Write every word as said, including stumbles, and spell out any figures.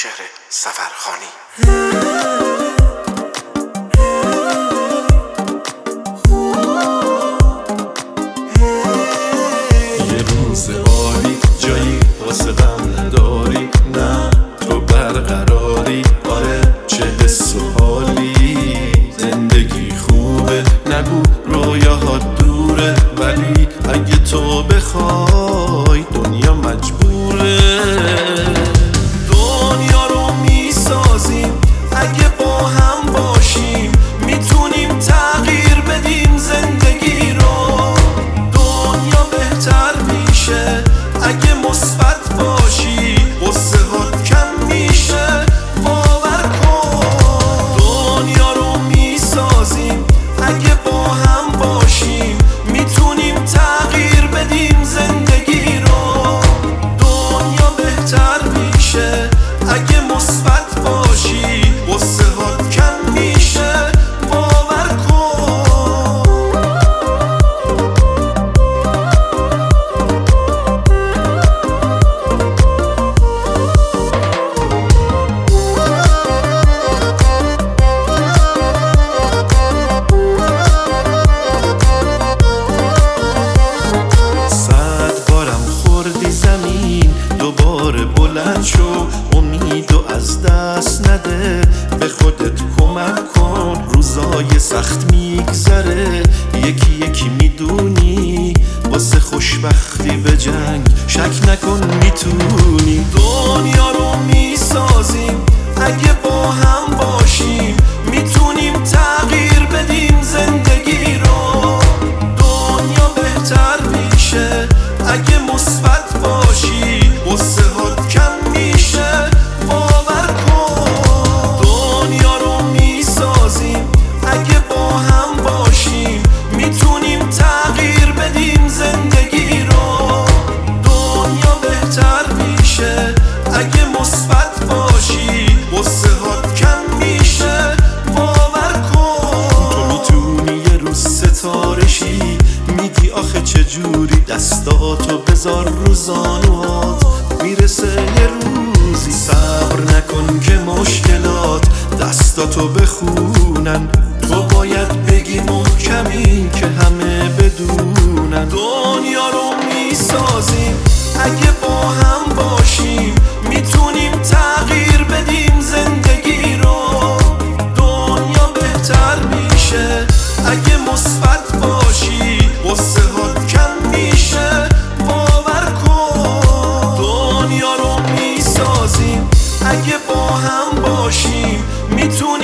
منوچهر سفرخانی. یه روز عالی جایی واسه غم نداری، نه تو برقراری، آره چه حس و حالی. زندگی خوبه نگو رویاهات دوره، ولی اگه تو بخوای دنیا مجبوره. دنیا رو میسازیم اگه با هم باشیم، میتونیم تغییر بدیم زندگی رو. دنیا بهتر میشه اگه مثبت باشی، غصه هات کم میشه باور کن. دنیا رو میسازیم اگه با هم باشیم، میتونیم تغییر بدیم زندگی رو. دنیا بهتر میشه اگه مثبت باشی، غصه هات کم میشه باور کن. صد بارم خوردی زمین، دوباره بلند شو، امید و از دست نده، به خودت کمک کن. روزای سخت میگذره، یکی یکی میدونی، واسه خوشبختی به جنگ شک نکن میتونی. دنیا رو میسازیم اگه با هم باشیم، میتونیم تغییر بدیم زندگی رو. دنیا بهتر میشه اگه مثبت باشی، غصه هات کم میشه باور کن. دنیا رو میسازیم اگه با هم باشیم، میتونیم تغییر بدیم زندگی رو. دنیا بهتر میشه اگه مثبت باشی، غصه هات کم میشه باور کن. تو میتونی یه روز ستاره شی، میگی آخه چجوری، دستاتو بذار رو زانوات، میرسه یه روزی. صبر نکن که مشکلات دستاتو بخونن، تو باید بگی محکمی که همه بدونن. دنیا رو میسازیم اگه با هم باشیم، میتونیم تغییر بدیم زندگی رو. دنیا بهتر میشه اگه مثبت باشی، غصه هات کم میشه باور کن. دنیا رو میسازیم اگه با هم باشیم، میتونیم